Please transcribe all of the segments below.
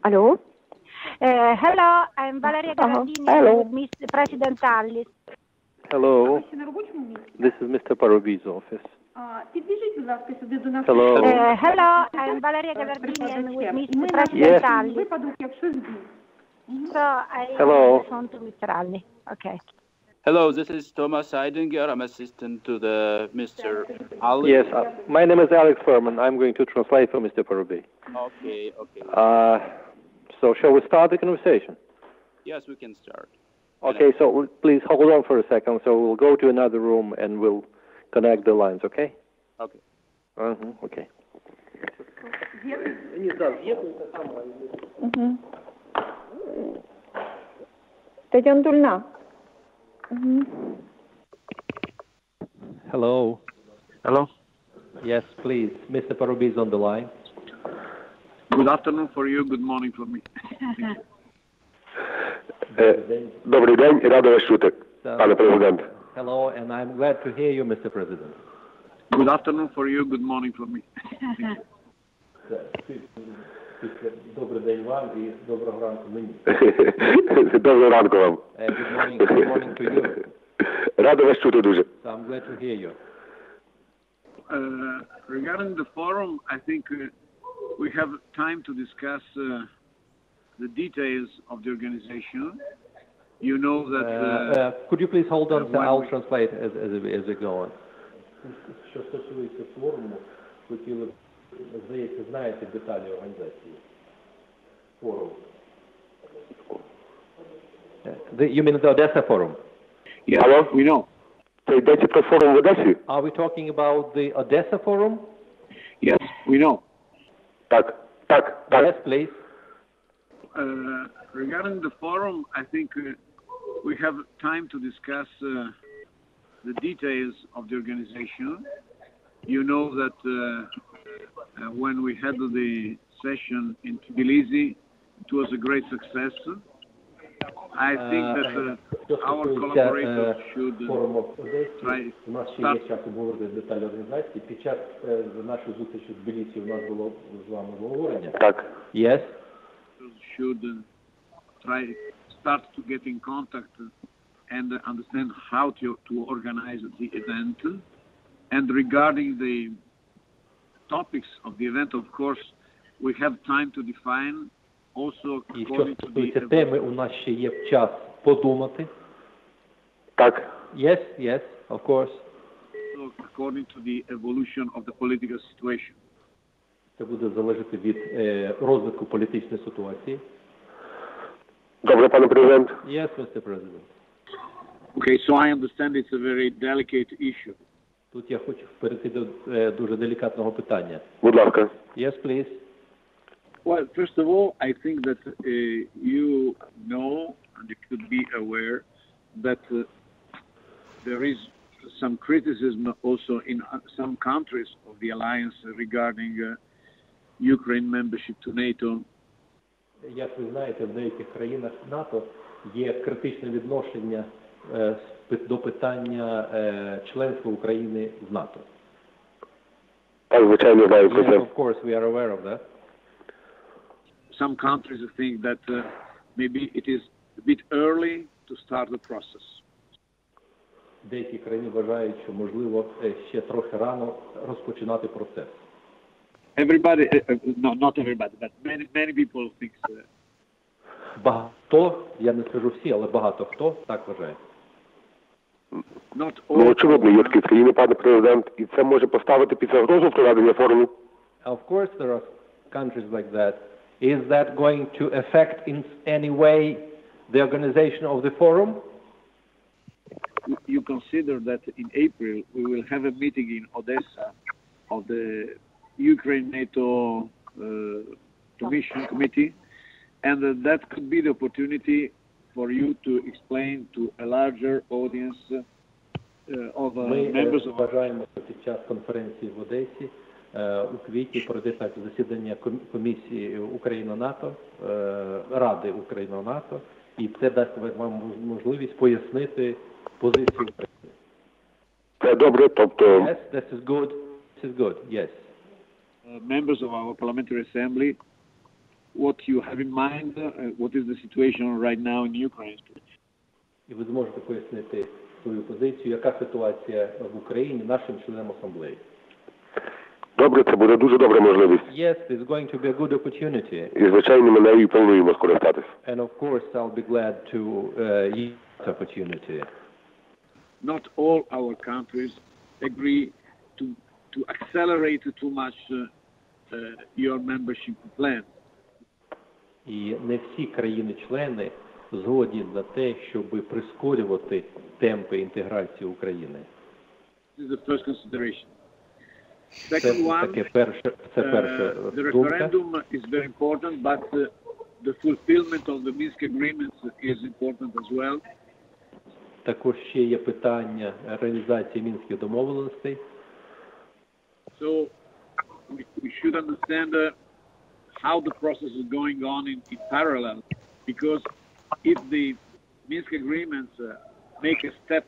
Hello? Hello, I'm Valeria Gavardini. Hello. I'm with Mr. President Tallis. Hello, this is Mr. Parobi's office. Hello. Hello, I'm Valeria Gavardini. I'm with Mr. President Yes. Tallis. So I Hello. phone to Mr. Alli. Okay. Hello, this is Thomas Heidinger. I'm assistant to the Mr. Ali. Yes, my name is Alex Furman. I'm going to translate for Mr. Parobi. Okay. So shall we start the conversation? Yes, we can start. Okay, so please hold on for a second. So we'll go to another room and we'll connect the lines, okay? Okay. Okay. Тетяна Дульна. Hello. Hello. Yes, please. Mr. Parobi is on the line. Good afternoon for you, good morning for me. Добрий день, радий вас чути, пане президент. Hello, and I'm glad to hear you, Mr. President. Good afternoon for you, good morning for me. Добрий день вам і доброго ранку мені. Доброго ранку вам. Good morning to you. Радий вас чути дуже. So I'm glad to hear you. Regarding the forum, I think we have time to discuss the details of the organization. You know that... could you please hold on, so I'll translate as we go on. Що стосується форуму, хотіли, здається, знаєте деталі організації форуму. You mean the Odessa forum? Yes, Hello? we know. Це йдеться про форум в Одесі? Are we talking about the Odessa forum? Yes, we know. Так. Yes, please. Regarding the forum, I think we have time to discuss the details of the organization. You know that when we had the session in Tbilisi, it was a great success. I think that our collaborators should try start. Деталі організації. Під час нашої зустрічі в Тбілісі у нас було з вами обговорення. Так. Yes. Should start to get in contact and understand how to organize the event. And regarding the topics of the event, of course, we have time to define also according to the теми, у нас ще є час подумати. Так. Yes, of course. So according to the evolution of the political situation. Це буде залежати від розвитку політичної ситуації. Добре, пане президент. Yes, Mr. President. Okay, so I understand it's a very delicate issue. Тут я хочу перейти до дуже делікатного питання. Будь ласка. Yes, please. Well, first of all, I think that you know and you could be aware that there is some criticism also in some countries of the alliance regarding Ukraine membership to NATO. Як ви знаєте, в деяких країнах НАТО є критичне відношення до питання членства України в НАТО. Так, звичайно, знаю про це. Yes, of course, we are aware of that. Some countries think that maybe it is a bit early to start the process. Деякі країни вважають, що можливо ще трохи рано розпочинати процес. Everybody, not everybody, but many people think so. Багато, я не скажу всі, але багато хто так вважає. Ну, очевидно, є такі країни, пане президент, і це може поставити під загрозу проведення форуму. Of course there are countries like that. Is that going to affect in any way the organization of the forum? You consider that in April we will have a meeting in Odessa of the Ukraine NATO committee, and that could be the opportunity for you to explain to a larger audience of members of. Ми вважаємо, що під час конференції в Одесі у квітні пройде так засідання комісії Україна-НАТО, Ради Україна-НАТО, і це дасть вам можливість пояснити позицію України. Це добре, тобто... Yes, this is good, yes. Members of our parliamentary assembly what you have in mind, what is the situation right now in Ukraine. І ви зможете пояснити свою позицію, яка ситуація в Україні нашим членам асамблеї. Добре, це буде дуже добра можливість. Yes, it's going to be a good opportunity. І, звичайно, ми нею плануємо скористатись. And of course, I'll be glad to use that opportunity. Not all our countries agree to accelerate too much your membership plan. І не всі країни-члени згодні на те, щоб прискорювати темпи інтеграції України. This is the first consideration. Це Second one, таке перша the думка. referendum is very important, but the fulfillment of the Minsk agreements is important as well. Також ще є питання реалізації Мінських домовленостей. So we should understand how the process is going on in parallel, because if the Minsk agreements make a step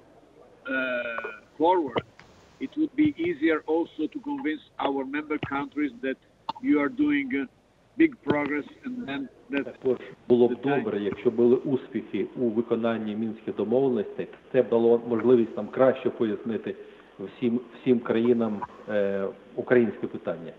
forward, it would be easier also to convince our member countries that you are doing big progress, and then that Також було б добре, якщо були успіхи у виконанні Мінських домовленостей, це б дало можливість нам краще пояснити всім країнам українське питання.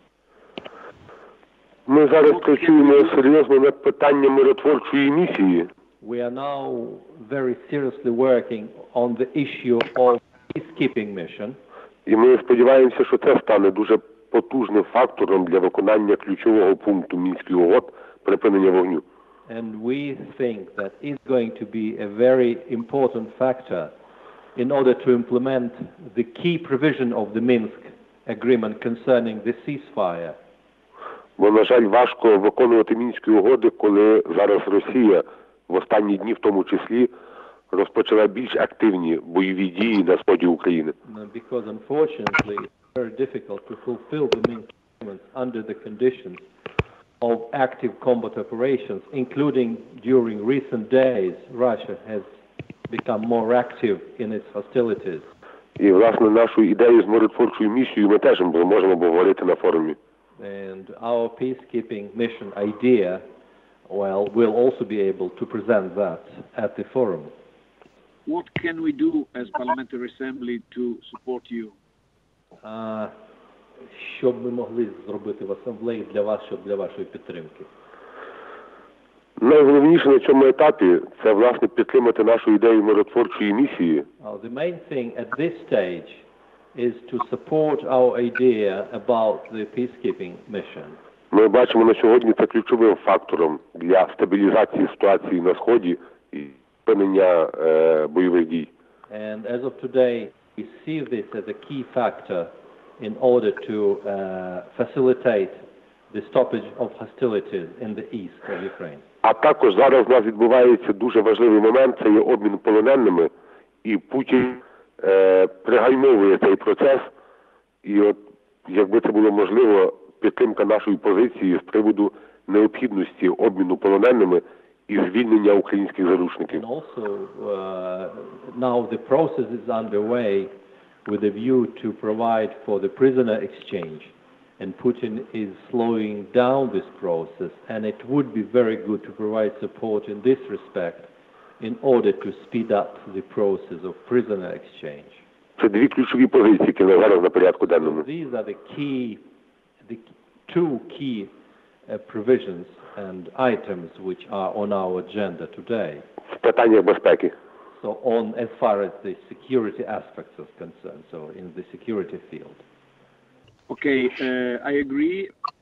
Ми зараз працюємо серйозно над питанням миротворчої місії. We are now very seriously working on the issue of peacekeeping mission. І ми сподіваємося, що це стане дуже потужним фактором для виконання ключового пункту Мінських угод припинення вогню. And we think that is going to be a very important factor in order to implement the key provision of the Minsk agreement concerning the ceasefire. Бо, на жаль, важко виконувати Мінські угоди, коли зараз Росія в останні дні, в тому числі, розпочала більш активні бойові дії на сході України. Because unfortunately it's very difficult to fulfill the Minsk agreements under the conditions of active combat operations, including during recent days Russia has become more active in its hostilities. І, власне, нашу ідею з миротворчою місією ми теж можемо обговорити на форумі. And our peacekeeping mission idea, well, we'll also be able to present that at the forum. what can we do as Parliamentary Assembly to support you? Що б ми могли зробити в асамблеї для вас, щоб для вашої підтримки? Найголовніше на цьому етапі – це, власне, підтримати нашу ідею миротворчої місії. The main thing at this stage is to support our idea about the peacekeeping mission. Ми бачимо на сьогодні це ключовим фактором для стабілізації ситуації на Сході і припинення бойових дій. And as of today, we see this as a key factor in order to facilitate the stoppage of hostilities in the east of Ukraine. А також зараз у нас відбувається дуже важливий момент, це є обмін полоненими, і Путін пригальмовує цей процес, і от, якби це було можливо, підтримка нашої позиції з приводу необхідності обміну полоненими і звільнення українських заручників. And also, now the process is underway with a view to provide for the prisoner exchange. And Putin is slowing down this process, and it would be very good to provide support in this respect in order to speed up the process of prisoner exchange. Це дві ключові позиції, які зараз на порядку денному. These are the two key provisions and items which are on our agenda today. В питаннях безпеки. So on as far as the security aspects is concerned, so in the security field. Okay, I agree.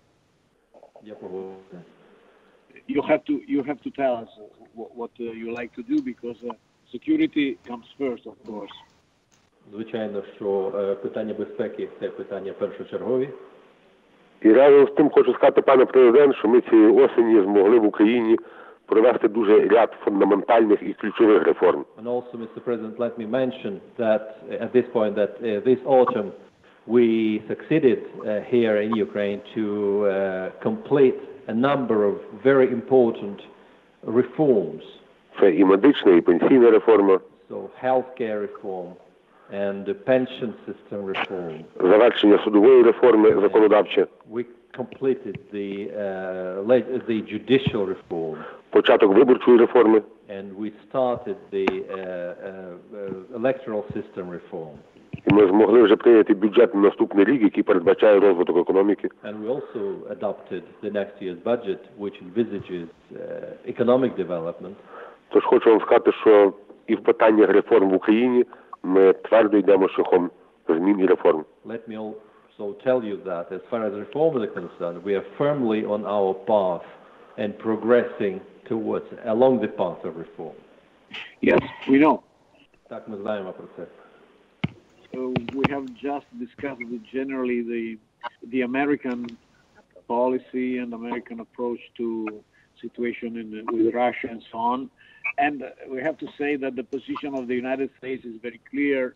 You have to tell us what you like to do, because security comes first, of course. Звичайно, що питання безпеки – це питання першочергові. І разом з тим хочу сказати, пане президент, що ми цієї осені змогли в Україні провести дуже ряд фундаментальних і ключових реформ. And also, Mr. President, let me mention that at this point that this autumn we succeeded here in Ukraine to complete a number of very important reforms. Це і медична, і пенсійна реформа. So healthcare reform and the pension system reform. Завершення судової реформи законодавче. We completed the judicial reform, початок виборчої реформи, and we started the electoral system reform. і ми змогли вже прийняти бюджет на наступний рік, який передбачає розвиток економіки. And we also adopted the next year's budget, which envisages economic development. Тож хочу вам сказати, що і в питаннях реформ в Україні ми твердо йдемо шляхом змін і реформ. Let me also tell you that as far as reforms are concerned, we are firmly on our path and progressing along the path of reform. Yes, we know. Так, ми знаємо про це. We have just discussed generally the American policy and American approach to situation with Russia and so on. And we have to say that the position of the United States is very clear.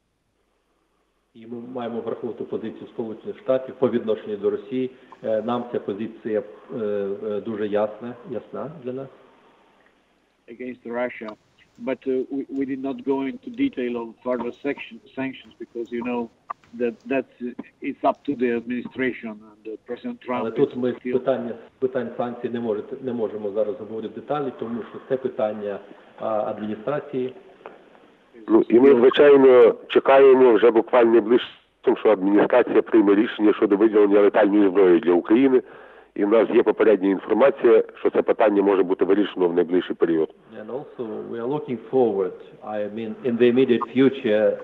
І ми маємо враховувати позицію Сполучених Штатів по відношенню до Росії. Нам ця позиція дуже ясна для нас. Against Russia. But we did not go into detail of further sanctions because you know that it's up to the administration and President Trump. Але тут ми питань санкцій не можемо зараз говорити деталі, тому що це питання адміністрації. Ну і ми, звичайно, чекаємо вже буквально ближче, що адміністрація прийме рішення щодо виділення летальної зброї для України. І в нас є попередня інформація, що це питання може бути вирішено в найближчий період. And also we are looking forward, in the immediate future,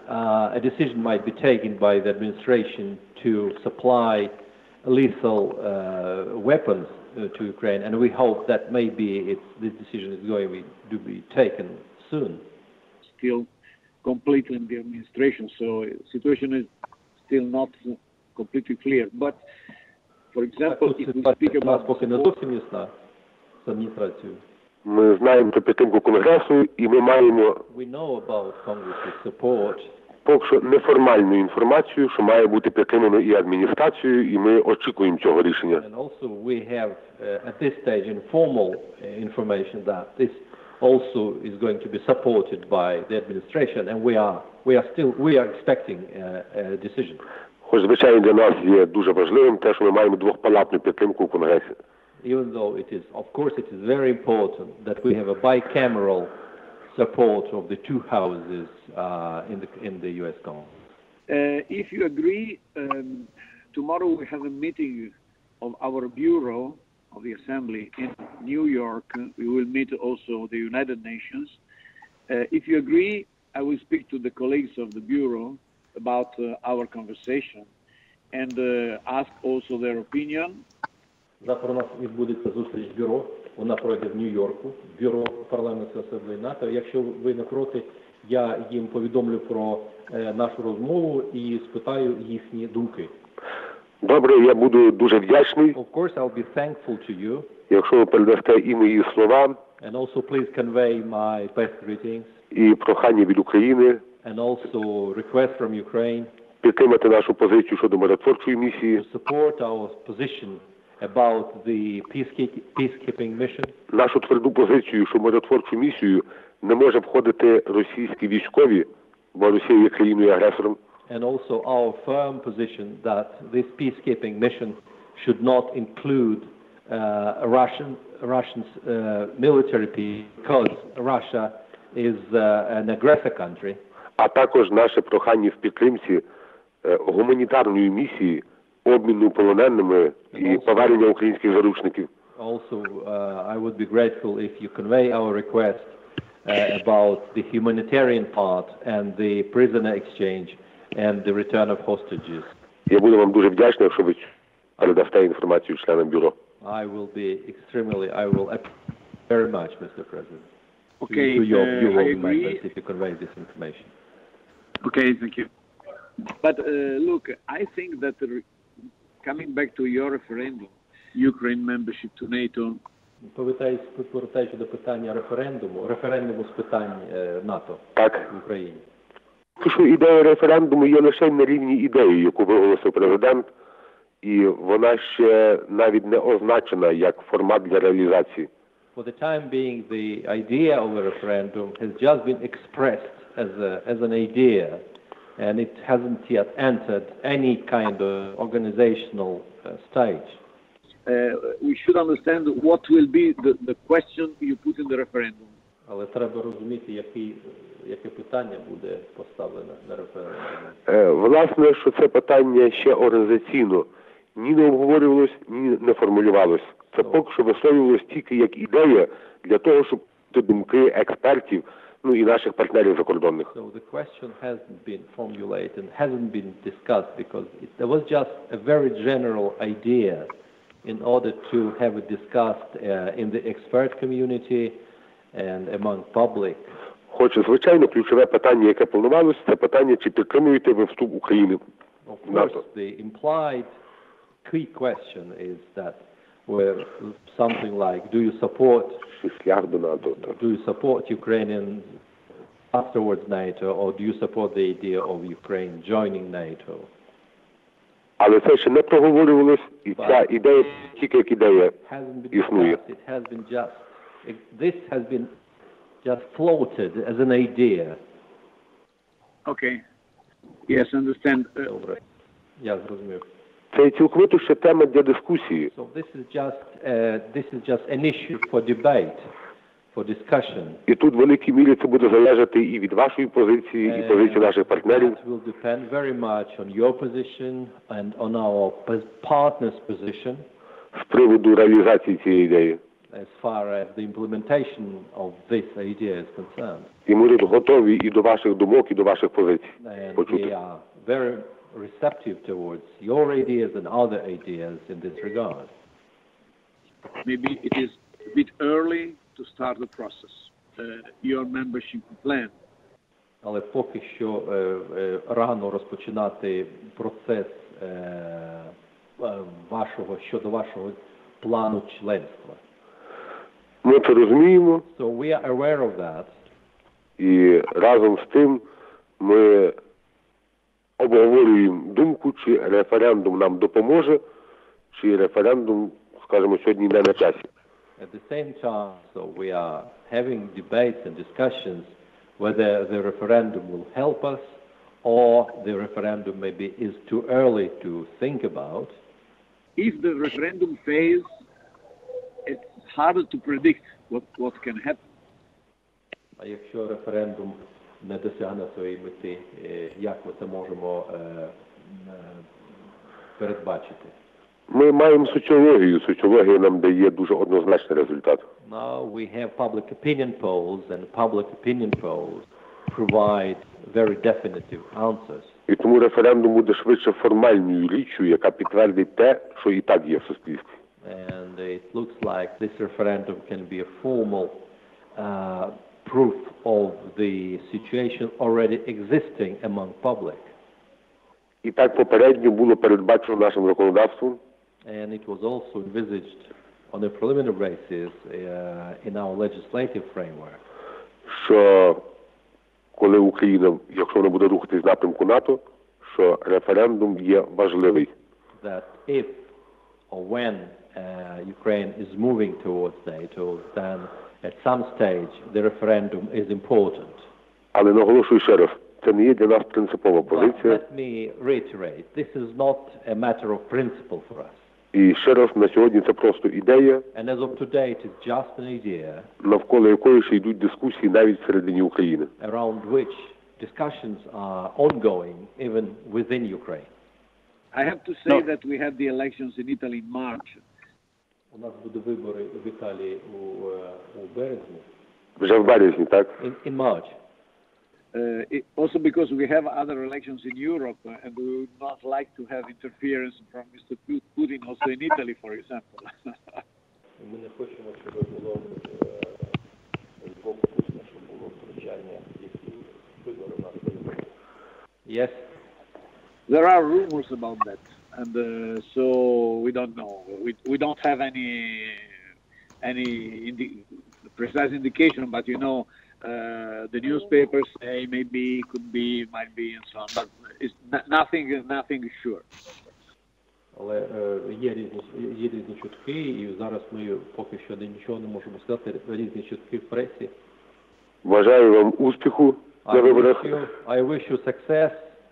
a decision might be taken by the administration to supply lethal weapons to Ukraine, and we hope that maybe this decision is going to be taken soon. Still complete in the administration, so the situation is still not completely clear. But for example, if we speak about поки не зовсім ясна з адміністрацією. Ми знаємо про підтримку Конгресу, і ми маємо We know about Congress's support. поки що неформальну інформацію, що має бути підтримано і адміністрацією, і ми очікуємо цього рішення. And also we have at this stage informal information that this also is going to be supported by the administration, and we are expecting a decision. Хоч, звичайно, для нас є дуже важливим те, що ми маємо двохпалатну підтримку в Конгресі. Even though of course it is very important that we have a bicameral support of the two houses in the U.S. Congress. If you agree, tomorrow we have a meeting of our Bureau of the Assembly in New York. We will meet also the United Nations. If you agree, I will speak to the colleagues of the Bureau about our conversation and ask also their opinion. Завтра у нас відбудеться зустріч бюро, вона пройде в Нью-Йорку, бюро парламентської асамблеї НАТО. Якщо ви не проти, я їм повідомлю про нашу розмову і спитаю їхні думки. Добре, я буду дуже вдячний. Of course, I'll be thankful to you. Якщо ви передасте і мої слова, And also please convey my best greetings. І прохання від України. And also request from Ukraine. Підтримати нашу позицію щодо миротворчої місії. To support our position about the peacekeeping mission. Нашу тверду позицію, що миротворчу місію не може входити російські військові, бо Росія є країною-агресором. And also our firm position that this peacekeeping mission should not include Russia's military peace because Russia is an aggressor country. А також наше прохання в підтримці гуманітарної місії, обміну полоненими і повернення українських заручників. Also, I would be grateful if you convey our request about the humanitarian part and the prisoner exchange and the return of hostages. Я буду вам дуже вдячний, якщо ви передасте інформацію членам бюро. I will very much, Mr. President. Okay, to your bureau I agree. members if you convey this information. Okay, thank you. But look, I think that coming back to your referendum, Ukraine membership to NATO. Повертаючи до питання референдуму з питань НАТО в Україні. Що ідея референдуму є лише на рівні ідеї, яку виголосив президент, і вона ще навіть не означена як формат для реалізації. For the time being, the idea of a referendum has just been expressed as an idea, and it hasn't yet entered any kind of organizational stage. We should understand what will be the question you put in the referendum. Але треба розуміти, яке питання буде поставлене на референдумі. Власне, що це питання ще організаційно ні не обговорювалось, ні не формулювалось. Це поки що висловлювалось тільки як ідея для того, щоб думки експертів, ну і наших партнерів закордонних. So the question hasn't been formulated, hasn't been discussed because there was just a very general idea in order to have it discussed in the expert community and among public. Хоч, звичайно, ключове питання, яке планувалося, це питання, чи підтримуєте ви вступ України в НАТО. Of course, the implied key question is that where something like, do you support Шлях до НАТО. Так. do you support Ukrainian afterwards NATO, or do you support the idea of Ukraine joining NATO? Але це ще не проговорювалось, і ця ідея тільки як ідея Hasn't been існує. discussed. It has been this has been just floated as an idea. Okay. Yes, understand. Добре. Я зрозумів. Це цілковито ще тема для дискусії. So this is just an issue for debate, for discussion. І тут в великій мірі це буде залежати і від вашої позиції, і позиції наших партнерів. That will depend very much on your position and on our partners' position З приводу реалізації цієї ідеї. as far as the implementation of this idea is concerned. І ми тут готові і до ваших думок, і до ваших позицій And we почути. are very receptive towards your ideas and other ideas in this regard. Maybe it is a bit early to start the process. Your membership plan. Але поки що рано розпочинати процес щодо вашого плану членства. Ми це розуміємо, So we are aware of that. і разом з тим ми обговорюємо думку, чи референдум нам допоможе, чи референдум, скажімо, сьогодні не на часі. At the same time, so we are having debates and discussions whether the referendum will help us or the referendum maybe is too early to think about. If the referendum fails, it's harder to predict what can happen. А якщо референдум не досягне своєї мети, як ми це можемо передбачити? Ми маємо соціологію. Соціологія нам дає дуже однозначний результат. Now we have public opinion polls, and public opinion polls provide very definitive answers. І тому референдум буде швидше формальною річчю, яка підтвердить те, що і так є в суспільстві. And it looks like this referendum can be a formal proof of the situation already existing among public. І так попередньо було передбачено нашим законодавством, And it was also envisaged on a preliminary basis in our legislative framework що коли Україна, якщо вона буде рухатись в напрямку НАТО, що референдум є важливий. that if or when Ukraine is moving towards NATO, then at some stage the referendum is important. Але наголошую ще раз, це не є для нас принципова But позиція. let me reiterate, this is not a matter of principle for us. І ще раз, на сьогодні це просто ідея, And as of today, it is just an idea навколо якої ще йдуть дискусії навіть всередині України. around which discussions are ongoing even within Ukraine. I have to say that we had the elections in Italy in March. У нас будуть вибори в Італії у березні. Вже в березні, так? In March. Also because we have other elections in Europe, and we would not like to have interference from Mr. Putin also in Italy, for example. Ми не хочемо, щоб було з боку Путіна, щоб було втручання в вибори в нас. Yes. There are rumors about that, and so we don't know. We don't have any precise indication, but you know, the newspapers say maybe, could be, might be, and so on. But it's nothing sure. Але є різні чутки, і зараз ми поки що нічого не можемо сказати. Різні чутки в пресі. Бажаю вам успіху на виборах. I wish you success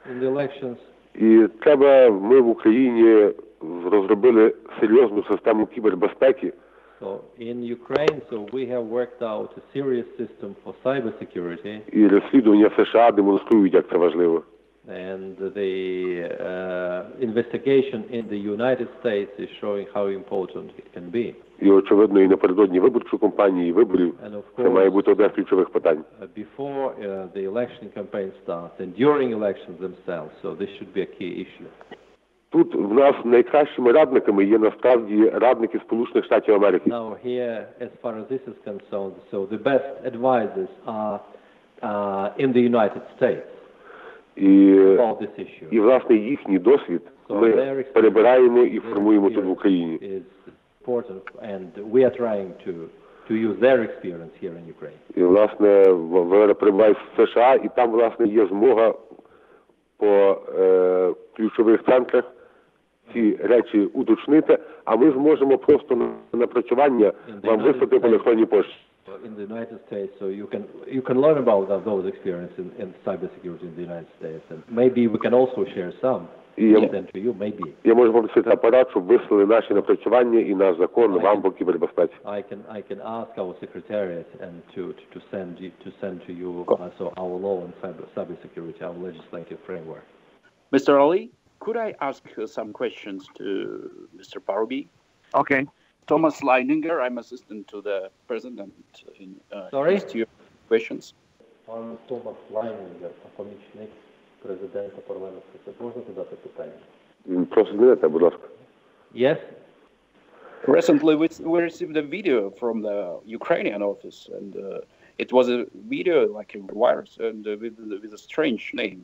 in the elections. І ми в Україні розробили серйозну систему кібербезпеки. So in Ukraine, we have worked out a serious system for cybersecurity. І розслідування в США демонструють, як це важливо. And the investigation in the United States is showing how important it can be. І, очевидно, і напередодні виборчої кампанії, виборів, це має бути одне з ключових питань. Before the election campaign starts and during elections themselves, so this should be a key issue. Тут в нас найкращими радниками є насправді радники Сполучених Штатів Америки. Now here, as far as this is concerned, so the best advisors are in the United States about this issue. І власне їхній досвід ми перебираємо і формуємо тут в Україні. Is important, and we are trying to use their experience here in Ukraine. І власне вони перебувають в США, і там власне є змога по ключових центрах ці речі уточнити, а ми зможемо просто на напрацювання вам вислати по електронній пошті. In the United States, so you can learn about those experiences in cybersecurity in the United States, and maybe we can also share some. To you, maybe. Я можу попросити апарат, щоб вислали наші напрацювання і наш закон вам по кібербезпеці. I can ask our secretariat and to send to you so our law on cybersecurity, our legislative framework. Mr. Ali, could I ask some questions to Mr. Parubey? Okay. Thomas Leininger, I'm assistant to the president in Sorry? questions. Пан Томас Лайнінґер, помічник президента парламенту. Можна задати питання? Просто змінити, будь ласка. Yes. Recently, we received a video from the Ukrainian office, and it was a video like a virus and with a strange name.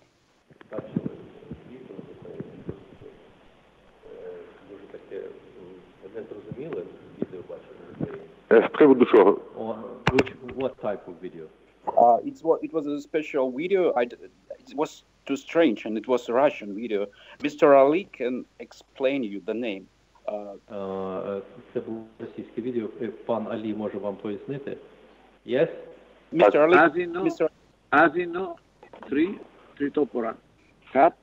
З приводу чого? What type of video? It was a special video. It was too strange, and it was a Russian video. Mr. Ali can explain you the name. Це було російське відео. Пан Алі може вам пояснити? Yes? Mr. Ali, Azino, Mr. Azino, три топора. Хат,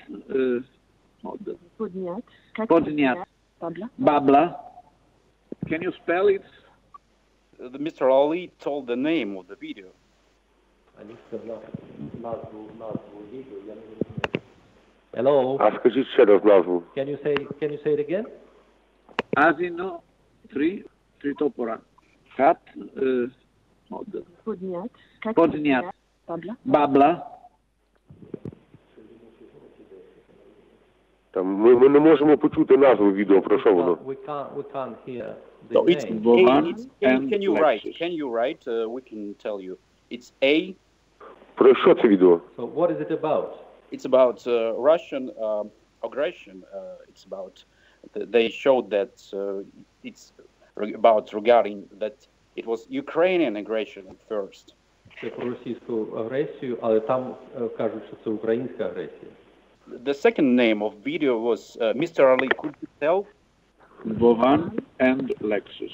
Podniat. Babla. Can you spell it? Mr. Ali told the name of the video. Алі сказав назву відео, я не розумію. Hello? А скажіть ще раз назву. Can you say it again? Azino, три топора. Хат, Podniat. Babla. Там ми не можемо почути назву відео, про що воно. We can't hear the So it's name. Vovan and can you write? Lexus. Can you write? We can tell you. It's A. Про що це відео? So what is it about? It's about Russian aggression. It's about they showed that it's about regarding that it was Ukrainian aggression at first. Це про російську агресію, але там кажуть, що це українська агресія. The second name of video was Mr. Ali. Could you tell? Vovan and Lexus.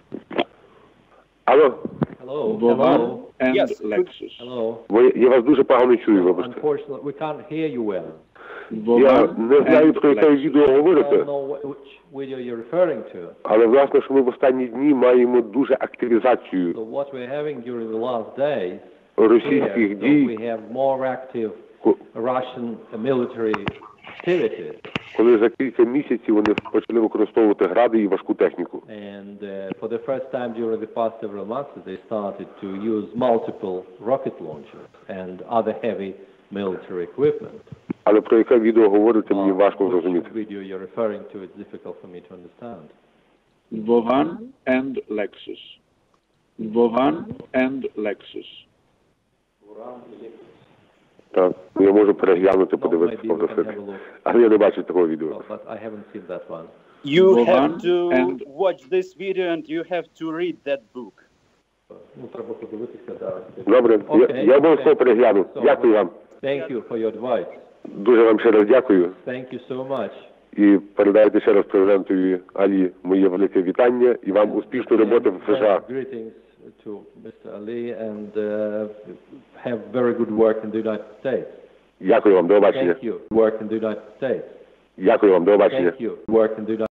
Алло? Hello? Vovan Hello? and Yes. Lexus. Hello? Я вас дуже погано чую, вибачте. Unfortunately, we can't hear you well. Я не знаю, про яке відео I don't говорите, know which video you're referring to. але власне, що ми в останні дні маємо дуже активізацію So what we're having during the last days російських here, so дій, we have more active Russian military activity. коли за кілька місяців вони почали використовувати гради і важку техніку. And for the first time during the past several months, they started to use multiple rocket launchers and other heavy military equipment. Але про яке відео говорите, мені важко Which зрозуміти. video you're referring to, it's difficult for me to understand. Vovan and Lexus. Vovan and Lexus. Так, я можу переглянути, No, подивитися, maybe we can have a попросити. look, Але я не бачу такого відео. but I haven't seen that one. You Vovan have to and- watch this video and you have to read that book. Ну, треба подивитися, да. Добре, Окей, я обов'язково окей. перегляну. So, Дякую вам. Thank you for your advice. Дуже вам ще раз дякую. Thank you so much. І передайте ще раз президентові Алі моє велике вітання і вам успішної роботи в США. Greetings to Mr. Ali and have very good work in the United States. Дякую вам, до побачення. Thank you. Worked in the United States. Дякую вам, до побачення. Thank you. Worked in the United